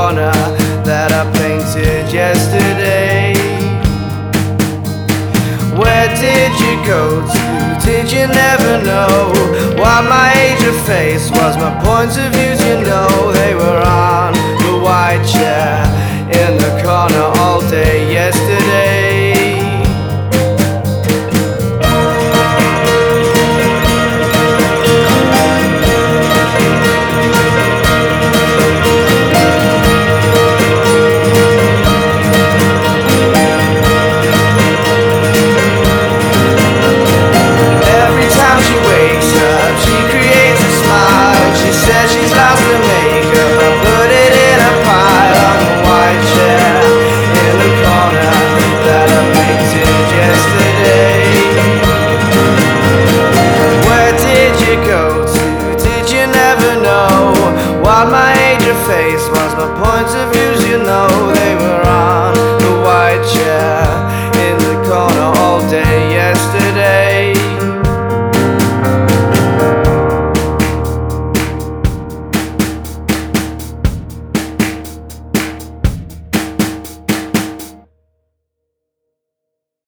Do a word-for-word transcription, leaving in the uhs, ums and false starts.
corner that I painted yesterday. Where did you go to? Did you never know what my age of face was? My point of view, you know, they were on the white chair in the corner all day yesterday.